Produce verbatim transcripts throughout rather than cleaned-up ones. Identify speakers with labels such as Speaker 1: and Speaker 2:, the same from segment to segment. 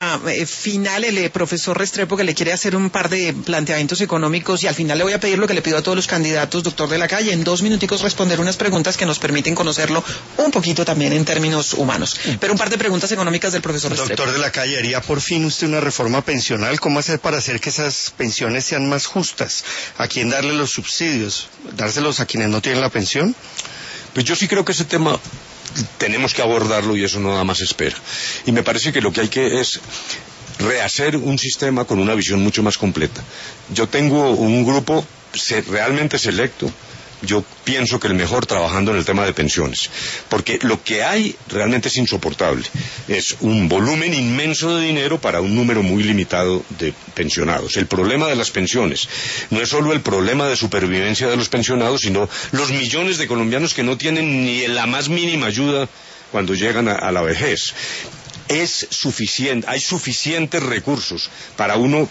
Speaker 1: eh, final, el eh, profesor Restrepo, que le quiere hacer un par de planteamientos económicos, y al final le voy a pedir lo que le pido a todos los candidatos, doctor de la Calle, en dos minuticos responder unas preguntas que nos permiten conocerlo un poquito también en términos humanos. Pero un par de preguntas económicas del profesor Restrepo.
Speaker 2: Doctor de la Calle, ¿haría por fin usted una reforma pensional? ¿Cómo hacer para hacer que esas pensiones sean más justas? ¿A quién darle los subsidios? ¿Dárselos a quienes no tienen la pensión?
Speaker 3: Pues yo sí creo que ese tema tenemos que abordarlo y eso nada más espera. Y me parece que lo que hay que es rehacer un sistema con una visión mucho más completa. Yo tengo un grupo realmente selecto. Yo pienso que el mejor trabajando en el tema de pensiones, porque lo que hay realmente es insoportable. Es un volumen inmenso de dinero para un número muy limitado de pensionados. El problema de las pensiones no es solo el problema de supervivencia de los pensionados, sino los millones de colombianos que no tienen ni la más mínima ayuda cuando llegan a, a la vejez. Es suficiente, hay suficientes recursos para uno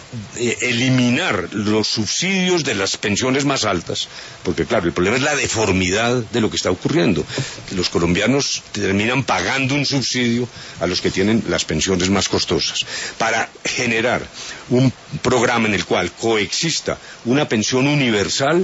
Speaker 3: eliminar los subsidios de las pensiones más altas, porque claro, el problema es la deformidad de lo que está ocurriendo. Los colombianos terminan pagando un subsidio a los que tienen las pensiones más costosas, para generar un programa en el cual coexista una pensión universal,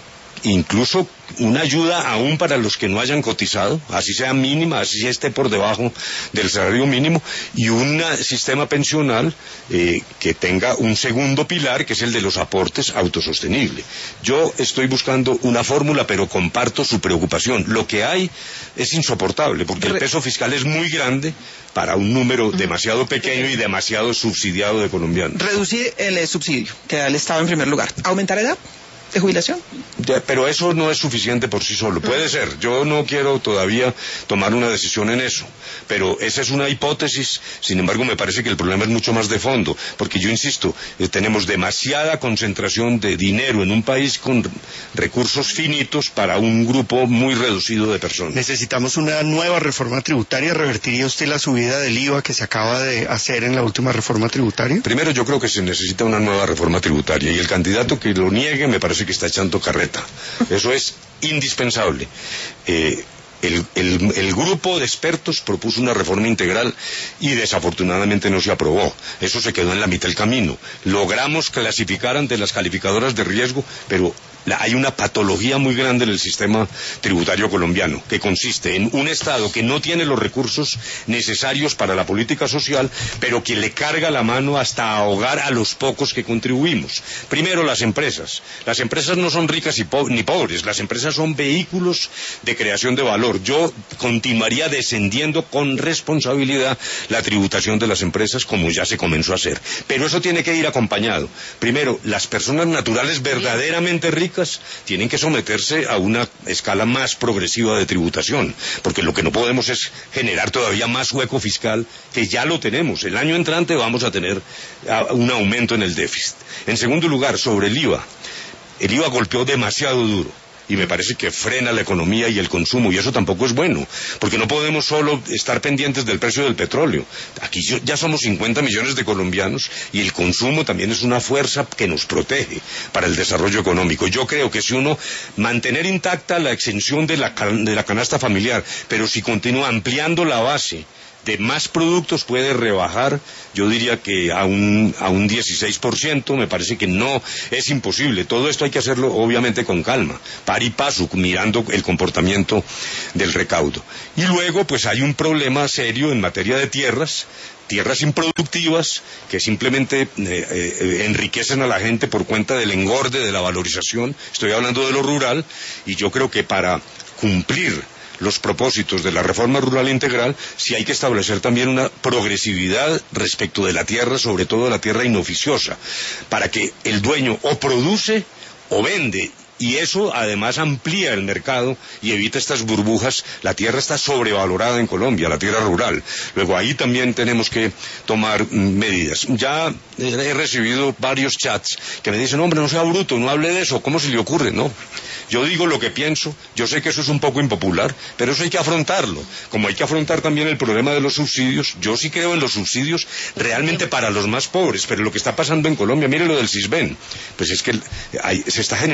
Speaker 3: incluso una ayuda aún para los que no hayan cotizado, así sea mínima, así esté por debajo del salario mínimo, y un sistema pensional eh, que tenga un segundo pilar, que es el de los aportes autosostenible. Yo estoy buscando una fórmula, pero comparto su preocupación. Lo que hay es insoportable, porque el peso fiscal es muy grande para un número demasiado pequeño y demasiado subsidiado de colombianos.
Speaker 1: Reducir el eh, subsidio, que el Estado en primer lugar. ¿Aumentar edad de jubilación?
Speaker 3: Ya, pero eso no es suficiente por sí solo. Puede ser, yo no quiero todavía tomar una decisión en eso, pero esa es una hipótesis. Sin embargo, me parece que el problema es mucho más de fondo, porque yo insisto, eh, tenemos demasiada concentración de dinero en un país con recursos finitos para un grupo muy reducido de personas.
Speaker 2: Necesitamos una nueva reforma tributaria. ¿Revertiría usted la subida del I V A que se acaba de hacer en la última reforma tributaria?
Speaker 3: Primero, yo creo que se necesita una nueva reforma tributaria, y el candidato que lo niegue me parece que está echando carreta. Eso es indispensable. Eh, el, el, el grupo de expertos propuso una reforma integral y desafortunadamente no se aprobó. Eso se quedó en la mitad del camino. Logramos clasificar ante las calificadoras de riesgo, pero la, hay una patología muy grande en el sistema tributario colombiano, que consiste en un Estado que no tiene los recursos necesarios para la política social, pero que le carga la mano hasta ahogar a los pocos que contribuimos. Primero, las empresas. Las empresas no son ricas y po ni pobres, las empresas son vehículos de creación de valor. Yo continuaría descendiendo con responsabilidad la tributación de las empresas, como ya se comenzó a hacer. Pero eso tiene que ir acompañado. Primero, las personas naturales verdaderamente ricas tienen que someterse a una escala más progresiva de tributación, porque lo que no podemos es generar todavía más hueco fiscal, que ya lo tenemos. El año entrante vamos a tener uh, un aumento en el déficit. En segundo lugar, sobre el I V A. El I V A golpeó demasiado duro, y me parece que frena la economía y el consumo, y eso tampoco es bueno, porque no podemos solo estar pendientes del precio del petróleo. Aquí ya somos cincuenta millones de colombianos, y el consumo también es una fuerza que nos protege para el desarrollo económico. Yo creo que si uno mantener intacta la exención de la, de la canasta familiar, pero si continúa ampliando la base de más productos, puede rebajar, yo diría que a un, a un dieciséis por ciento, me parece que no es imposible. Todo esto hay que hacerlo obviamente con calma, par y paso, mirando el comportamiento del recaudo. Y luego pues hay un problema serio en materia de tierras, tierras improductivas que simplemente eh, eh, enriquecen a la gente por cuenta del engorde de la valorización. Estoy hablando de lo rural, y yo creo que para cumplir los propósitos de la reforma rural integral, sí hay que establecer también una progresividad respecto de la tierra, sobre todo la tierra inoficiosa, para que el dueño o produce o vende, y eso además amplía el mercado y evita estas burbujas. La tierra está sobrevalorada en Colombia, la tierra rural. Luego ahí también tenemos que tomar medidas. Ya he recibido varios chats que me dicen, hombre, no sea bruto, no hable de eso, ¿cómo se le ocurre? No, yo digo lo que pienso. Yo sé que eso es un poco impopular, pero eso hay que afrontarlo, como hay que afrontar también el problema de los subsidios. Yo sí creo en los subsidios realmente para los más pobres, pero lo que está pasando en Colombia, mire lo del Sisbén, pues es que hay, se está generando una patología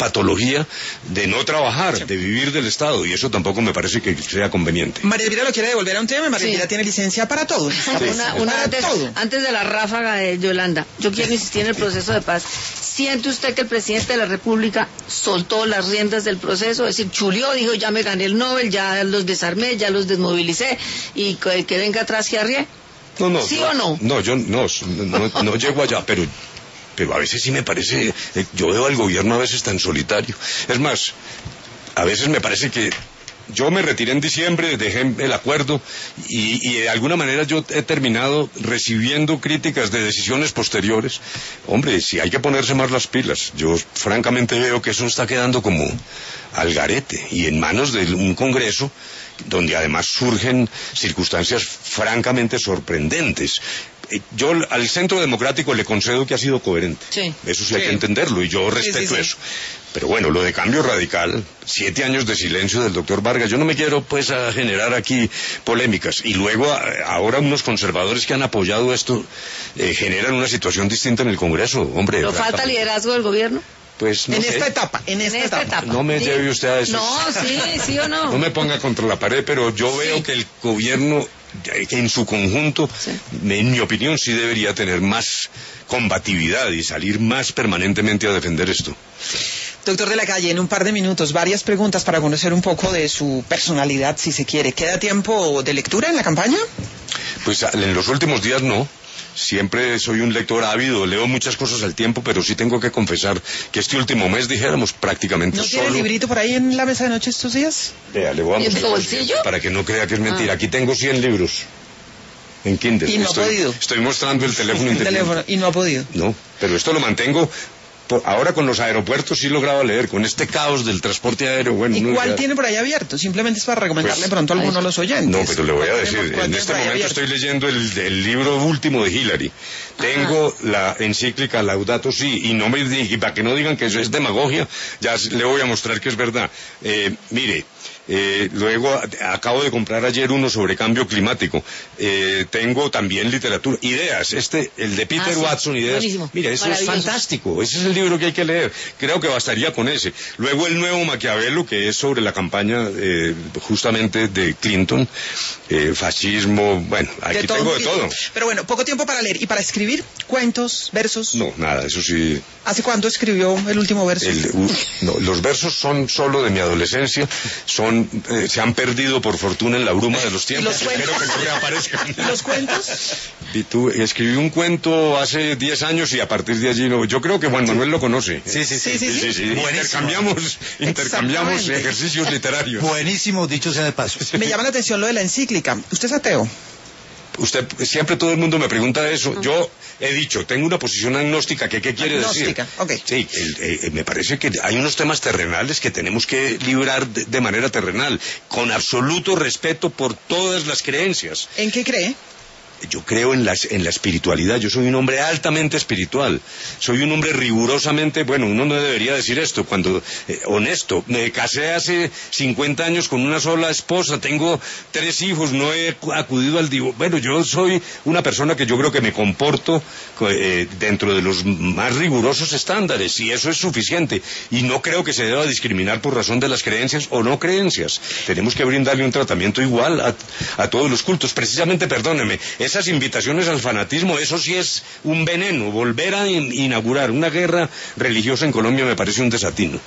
Speaker 3: patología de no trabajar, sí. de vivir del Estado, y eso tampoco me parece que sea conveniente.
Speaker 1: María Elvira lo quiere devolver a un tema. María Elvira sí. tiene licencia para todo. Sí.
Speaker 4: Una, una
Speaker 1: para
Speaker 4: antes,
Speaker 1: todo.
Speaker 4: antes de la ráfaga de Yolanda, yo quiero insistir en el proceso de paz. ¿Siente usted que el presidente de la República soltó las riendas del proceso? Es decir, chuleó, dijo, ya me gané el Nobel, ya los desarmé, ya los desmovilicé, y que, que venga atrás que arrie?
Speaker 3: No, no.
Speaker 4: ¿Sí
Speaker 3: no,
Speaker 4: o no?
Speaker 3: No, yo no, no, no llego allá, pero... Pero a veces sí me parece, yo veo al gobierno a veces tan solitario. Es más, a veces me parece que yo me retiré en diciembre, dejé el acuerdo y, y de alguna manera yo he terminado recibiendo críticas de decisiones posteriores. Hombre, si hay que ponerse más las pilas. Yo francamente veo que eso está quedando como al garete y en manos de un Congreso donde además surgen circunstancias francamente sorprendentes. Yo al Centro Democrático le concedo que ha sido coherente.
Speaker 4: Sí.
Speaker 3: Eso sí,
Speaker 1: sí
Speaker 3: hay que entenderlo y yo respeto sí, sí, sí. eso. Pero bueno, lo de Cambio Radical, siete años de silencio del doctor Vargas, yo no me quiero pues a generar aquí polémicas. Y luego a, ahora unos conservadores que han apoyado esto eh, generan una situación distinta en el Congreso. Hombre,
Speaker 4: ¿Pero falta liderazgo del gobierno?
Speaker 3: Pues no
Speaker 1: en
Speaker 3: sé.
Speaker 1: esta etapa, en esta,
Speaker 4: en esta
Speaker 1: etapa.
Speaker 4: etapa.
Speaker 3: No me
Speaker 4: ¿Sí?
Speaker 3: lleve usted a eso.
Speaker 4: No, sí, sí o no.
Speaker 3: No me ponga contra la pared, pero yo veo sí. que el gobierno en su conjunto, sí. en mi opinión, sí debería tener más combatividad y salir más permanentemente a defender esto.
Speaker 1: Doctor de la Calle, en un par de minutos, varias preguntas para conocer un poco de su personalidad, si se quiere. ¿Queda tiempo de lectura en la campaña?
Speaker 3: Pues en los últimos días no. Siempre soy un lector ávido, leo muchas cosas al tiempo, pero sí tengo que confesar que este último mes, dijéramos, prácticamente
Speaker 1: ¿No
Speaker 3: solo...
Speaker 1: tiene el librito por ahí en la mesa de noche estos días?
Speaker 3: Vea, le voy a
Speaker 4: ¿Y en
Speaker 3: mostrar
Speaker 4: tu bolsillo?
Speaker 3: para que no crea que es mentira. Ah. Aquí tengo cien libros en Kindle.
Speaker 1: Y no
Speaker 3: estoy,
Speaker 1: ha podido.
Speaker 3: Estoy mostrando el teléfono.
Speaker 1: El teléfono, y no ha podido.
Speaker 3: No, pero esto lo mantengo... Ahora con los aeropuertos sí lograba leer, con este caos del transporte aéreo, bueno...
Speaker 1: ¿Y
Speaker 3: no,
Speaker 1: cuál
Speaker 3: ya...
Speaker 1: tiene por ahí abierto? Simplemente es para recomendarle pues, pronto a alguno de los oyentes.
Speaker 3: No, pero le voy a decir,
Speaker 1: tiene,
Speaker 3: en este momento
Speaker 1: abierto?
Speaker 3: estoy leyendo el, el libro último de Hillary. Tengo Ajá. la encíclica Laudato Si, y no me y para que no digan que eso es demagogia, ya le voy a mostrar que es verdad. Eh, mire... Eh, luego acabo de comprar ayer uno sobre cambio climático. Eh, tengo también literatura, ideas. Este, el de Peter ah, sí. Watson, ideas.
Speaker 4: Buenísimo.
Speaker 3: Mira, eso es fantástico. Ese es el libro que hay que leer. Creo que bastaría con ese. Luego el nuevo Maquiavelo, que es sobre la campaña eh, justamente de Clinton, eh, fascismo. Bueno, aquí de tengo de todo.
Speaker 1: Pero bueno, poco tiempo para leer y para escribir cuentos, versos.
Speaker 3: No, nada, eso sí.
Speaker 1: ¿Hace cuánto escribió el último verso?
Speaker 3: El, uh, no, los versos son solo de mi adolescencia. Son Eh, se han perdido por fortuna en la bruma de los tiempos.
Speaker 1: ¿Y los
Speaker 3: Espero que no reaparezcan.
Speaker 1: ¿Y los cuentos?
Speaker 3: Y tú, escribí un cuento hace diez años y a partir de allí no. Yo creo que Juan Manuel lo conoce.
Speaker 2: Sí, sí, sí.
Speaker 1: sí, sí, sí, sí.
Speaker 3: sí. Intercambiamos, intercambiamos ejercicios literarios.
Speaker 2: Buenísimo, dicho sea de paso.
Speaker 1: Me llama la atención lo de la encíclica. ¿Usted es ateo?
Speaker 3: Usted, siempre todo el mundo me pregunta eso. Uh-huh. Yo he dicho, tengo una posición agnóstica, que ¿qué quiere
Speaker 1: agnóstica.
Speaker 3: decir?
Speaker 1: Okay.
Speaker 3: Sí, el, eh, me parece que hay unos temas terrenales que tenemos que librar de, de manera terrenal, con absoluto respeto por todas las creencias.
Speaker 1: ¿En qué cree?
Speaker 3: Yo creo en la, en la espiritualidad, yo soy un hombre altamente espiritual, soy un hombre rigurosamente, bueno, uno no debería decir esto, cuando, eh, honesto, me casé hace cincuenta años con una sola esposa, tengo tres hijos, no he acudido al divorcio, bueno, yo soy una persona que yo creo que me comporto eh, dentro de los más rigurosos estándares, y eso es suficiente, y no creo que se deba discriminar por razón de las creencias o no creencias, tenemos que brindarle un tratamiento igual a, a todos los cultos, precisamente, perdóneme, esas invitaciones al fanatismo, eso sí es un veneno. Volver a in inaugurar una guerra religiosa en Colombia me parece un desatino.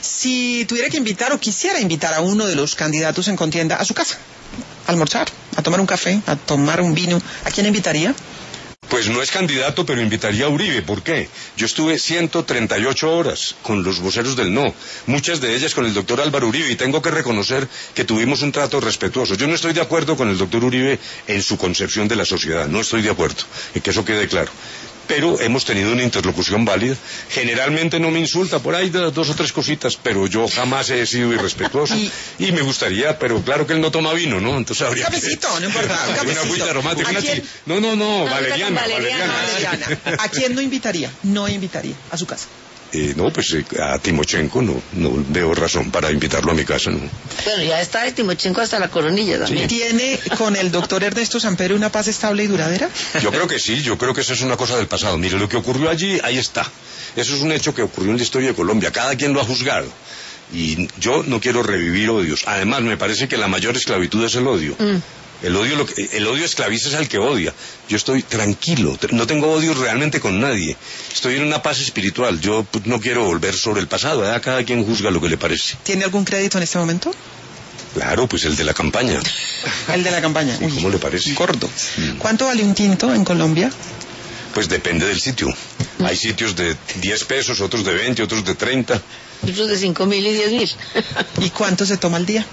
Speaker 1: Si tuviera que invitar o quisiera invitar a uno de los candidatos en contienda a su casa, a almorzar, a tomar un café, a tomar un vino, ¿a quién invitaría?
Speaker 3: Pues no es candidato, pero invitaría a Uribe. ¿Por qué? Yo estuve ciento treinta y ocho horas con los voceros del no, muchas de ellas con el doctor Álvaro Uribe, y tengo que reconocer que tuvimos un trato respetuoso. Yo no estoy de acuerdo con el doctor Uribe en su concepción de la sociedad, no estoy de acuerdo, y que eso quede claro. Pero hemos tenido una interlocución válida. Generalmente no me insulta, por ahí de dos o tres cositas, pero yo jamás he sido irrespetuoso. Y, y me gustaría, pero claro que él no toma vino, ¿no? Entonces habría
Speaker 1: cafecito,
Speaker 3: que...
Speaker 1: no importa, un cafecito.
Speaker 3: Una agüita romántica, una
Speaker 1: quién...
Speaker 3: No, no, no,
Speaker 4: no
Speaker 3: valeriana,
Speaker 4: valeriana,
Speaker 3: valeriana.
Speaker 1: valeriana. ¿A quién no invitaría? No invitaría a su casa.
Speaker 3: Eh, no, pues eh, a Timochenko no, no veo razón para invitarlo a mi casa, ¿no?
Speaker 4: Bueno, ya está de Timochenko hasta la coronilla también.
Speaker 3: Sí.
Speaker 1: ¿Tiene con el doctor Ernesto Samper una paz estable y duradera?
Speaker 3: Yo creo que sí, yo creo que eso es una cosa del pasado. Mire, lo que ocurrió allí, ahí está. Eso es un hecho que ocurrió en la historia de Colombia. Cada quien lo ha juzgado. Y yo no quiero revivir odios. Además, me parece que la mayor esclavitud es el odio. Mm. El odio, lo que, el odio esclaviza es al que odia. Yo estoy tranquilo, no tengo odio realmente con nadie. Estoy en una paz espiritual. Yo pues, no quiero volver sobre el pasado. ¿eh? Cada quien juzga lo que le parece.
Speaker 1: ¿Tiene algún crédito en este momento?
Speaker 3: Claro, pues el de la campaña.
Speaker 1: El de la campaña.
Speaker 3: Sí, ¿cómo le parece?
Speaker 1: Gordo. Mm. ¿Cuánto vale un tinto en Colombia?
Speaker 3: Pues depende del sitio. Mm. Hay sitios de diez pesos, otros de veinte, otros de treinta.
Speaker 4: Otros de cinco mil y diez mil.
Speaker 1: ¿Y cuánto se toma al día?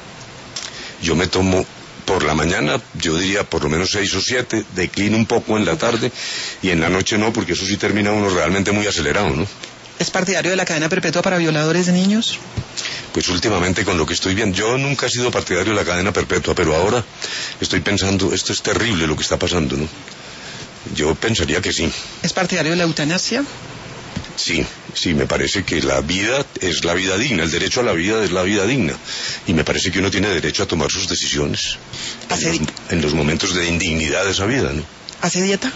Speaker 3: Yo me tomo por la mañana, yo diría por lo menos seis o siete, declino un poco en la tarde y en la noche no, porque eso sí termina uno realmente muy acelerado, ¿no?
Speaker 1: ¿Es partidario de la cadena perpetua para violadores de niños?
Speaker 3: Pues últimamente con lo que estoy viendo, yo nunca he sido partidario de la cadena perpetua, pero ahora estoy pensando, esto es terrible lo que está pasando, ¿no? Yo pensaría que sí.
Speaker 1: ¿Es partidario de la eutanasia?
Speaker 3: Sí, sí, me parece que la vida es la vida digna, el derecho a la vida es la vida digna, y me parece que uno tiene derecho a tomar sus decisiones en los, en los momentos de indignidad de esa vida, ¿no?
Speaker 1: ¿Hace dieta?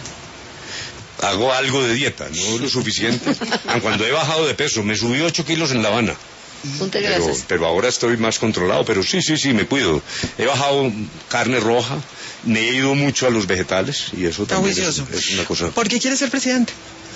Speaker 3: Hago algo de dieta, no lo suficiente. Aun cuando he bajado de peso, me subí ocho kilos en La Habana. Pero, pero ahora estoy más controlado, pero sí, sí, sí, me cuido. He bajado carne roja, me he ido mucho a los vegetales, y eso
Speaker 1: Está
Speaker 3: también
Speaker 1: juicioso.
Speaker 3: es, es una cosa...
Speaker 1: ¿Por qué quiere ser presidente?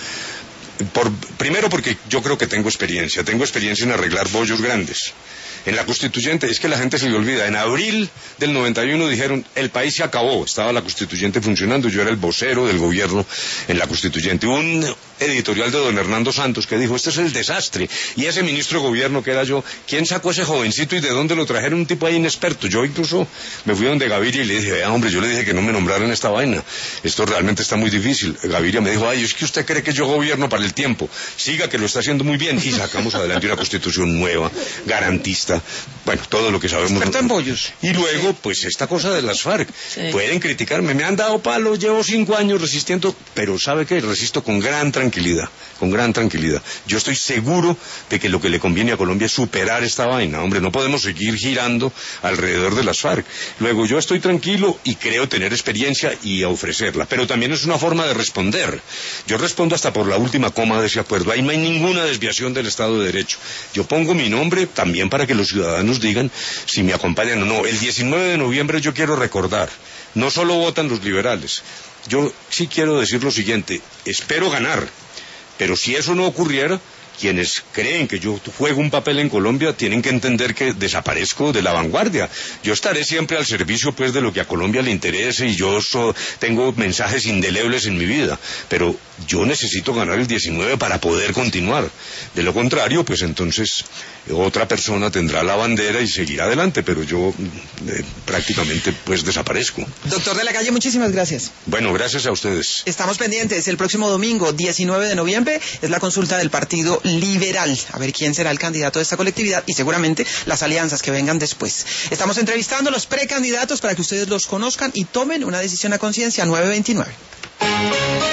Speaker 3: Por, primero porque yo creo que tengo experiencia, tengo experiencia en arreglar bollos grandes. En la constituyente, es que la gente se le olvida, en abril del noventa y uno dijeron, el país se acabó, estaba la constituyente funcionando, yo era el vocero del gobierno en la constituyente. Hubo un editorial de don Hernando Santos que dijo, este es el desastre, y ese ministro de gobierno que era yo, ¿quién sacó ese jovencito y de dónde lo trajeron? Un tipo ahí inexperto. Yo incluso me fui donde Gaviria y le dije, vea hombre, yo le dije que no me nombraran esta vaina, esto realmente está muy difícil. Gaviria me dijo, ay, es que usted cree que yo gobierno para el tiempo, siga que lo está haciendo muy bien, y sacamos adelante una constitución nueva, garantista, bueno, todo lo que sabemos.
Speaker 1: Experto en bollos.
Speaker 3: Y luego, pues esta cosa de las FARC, sí. Pueden criticarme, me han dado palos, llevo cinco años resistiendo, pero ¿sabe qué? Resisto con gran tranquilidad, con gran tranquilidad. Yo estoy seguro de que lo que le conviene a Colombia es superar esta vaina, hombre, no podemos seguir girando alrededor de las FARC. Luego, yo estoy tranquilo y creo tener experiencia y a ofrecerla, pero también es una forma de responder. Yo respondo hasta por la última coma de ese acuerdo, ahí no hay ninguna desviación del Estado de Derecho. Yo pongo mi nombre también para que los ciudadanos digan si me acompañan o no. El diecinueve de noviembre yo quiero recordar, no solo votan los liberales, yo sí quiero decir lo siguiente, espero ganar, pero si eso no ocurriera, quienes creen que yo juego un papel en Colombia tienen que entender que desaparezco de la vanguardia. Yo estaré siempre al servicio pues de lo que a Colombia le interese y yo so, tengo mensajes indelebles en mi vida, pero yo necesito ganar el diecinueve para poder continuar. De lo contrario, pues entonces otra persona tendrá la bandera y seguirá adelante, pero yo eh, prácticamente pues desaparezco.
Speaker 1: Doctor de la Calle, muchísimas gracias.
Speaker 3: Bueno, gracias a ustedes.
Speaker 1: Estamos pendientes. El próximo domingo, diecinueve de noviembre, es la consulta del Partido Liberal. A ver quién será el candidato de esta colectividad y seguramente las alianzas que vengan después. Estamos entrevistando a los precandidatos para que ustedes los conozcan y tomen una decisión a conciencia. nueve veintinueve.